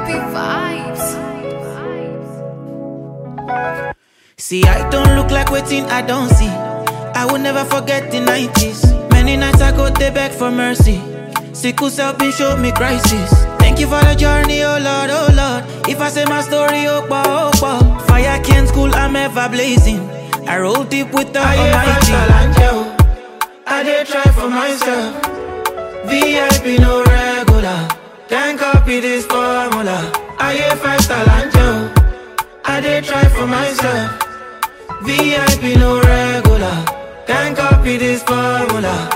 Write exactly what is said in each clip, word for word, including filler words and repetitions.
See, I don't look like waiting, I don't see. I will never forget the nineties. Many nights I go there beg for mercy. Sickle self been show me crisis. Thank you for the journey, oh Lord, oh Lord. If I say my story, oh boy, oh boy. Fire can't school, I'm ever blazing. I roll deep with the Almighty. I did try for myself. V I P no regular. Can't copy this formula. I hear five star angel. I did try for myself. V I P no regular. Can't copy this formula.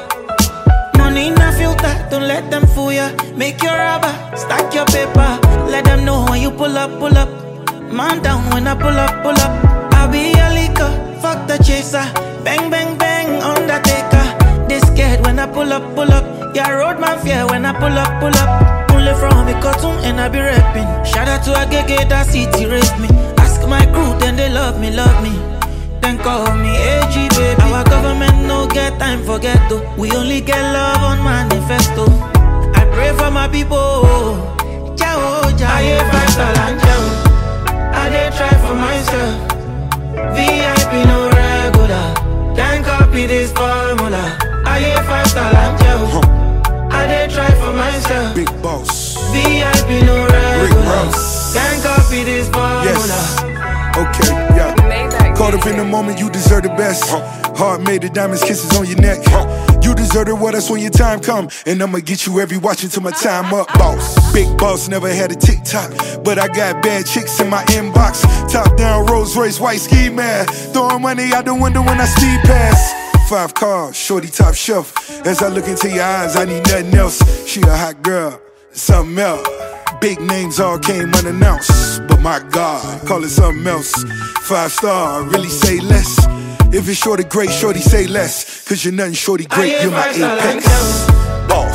Money in a filter, don't let them fool ya. Make your rubber, stack your paper. Let them know when you pull up, pull up. Man down when I pull up, pull up. I'll be a leaker, fuck the chaser. Bang, bang, bang, undertaker. They scared when I pull up, pull up. Yeah, road man fear when I pull up, pull up. Only from me cartoon and I be rapping. Shout out to a gege that city raised me. Ask my crew, then they love me, love me. Then call me A G baby. Our government no get time for ghetto. We only get love on manifesto. I pray for my people. Ciao, ciao. I hear five star and ciao. I did try for myself. V I P no regular. Can't copy this formula. I hear five star and ciao. I did try for myself. Big boss. V I P no regular. Can't copy this formula. Yes. Okay, yeah. Caught up in the moment, you deserve the best. Heart made of diamonds, kisses on your neck. You deserve it, well, that's when your time come. And I'ma get you every watch until my time up. Boss, big boss, never had a TikTok. But I got bad chicks in my inbox. Top down, Rolls Royce, white ski man. Throwing money out the window when I speed past. Five cars, shorty top shelf. As I look into your eyes, I need nothing else. She a hot girl, something else. Big names all came unannounced, but my God, call it something else. Five star, really say less. If it's shorty great, shorty say less. Cause you're nothing shorty great, you're my apex. Boss.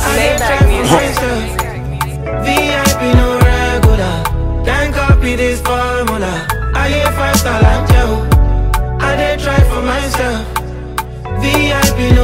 V I P no regular. Can't copy this formula. I hear five star like Joe. I did try for myself. V I P no